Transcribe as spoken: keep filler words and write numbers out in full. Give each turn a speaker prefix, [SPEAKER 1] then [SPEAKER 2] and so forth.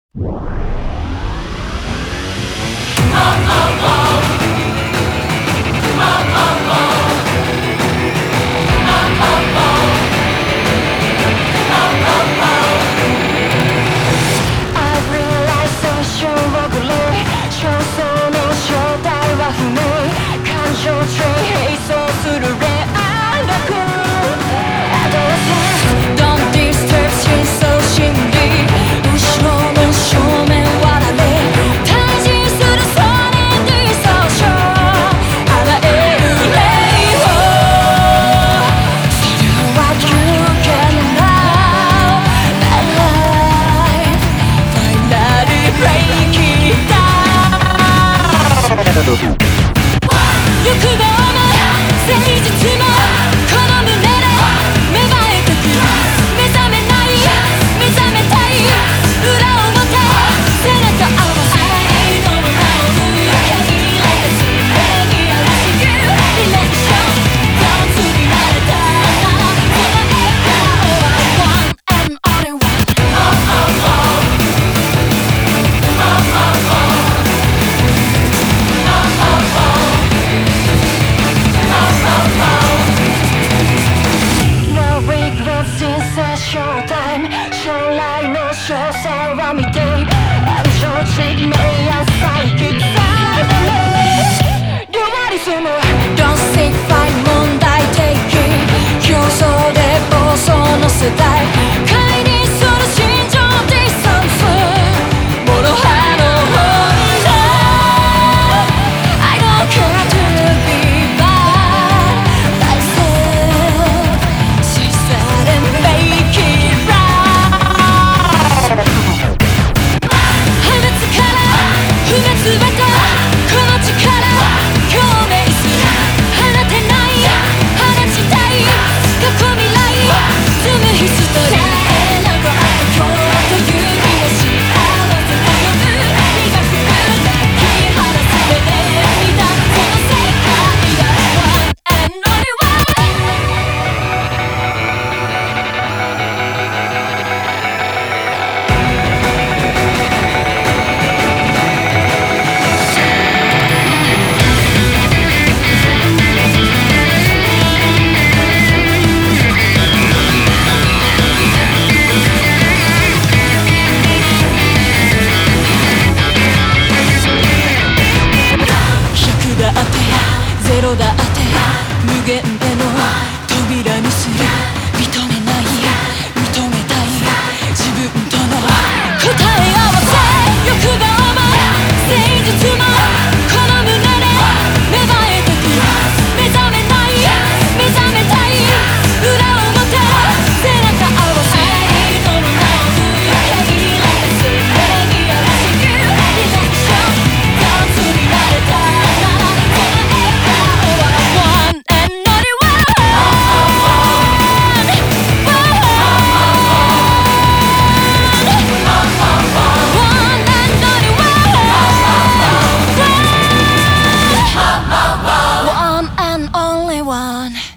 [SPEAKER 1] ゼロだって無限への扉にする。認めない認めたい自分との答え合わせ。欲望も誠実もこの胸で芽生えてく。目覚めない目覚めたい裏表背中合わせ。その名を受け入れすべきやらしくリアクションダンスになれたならone and only one.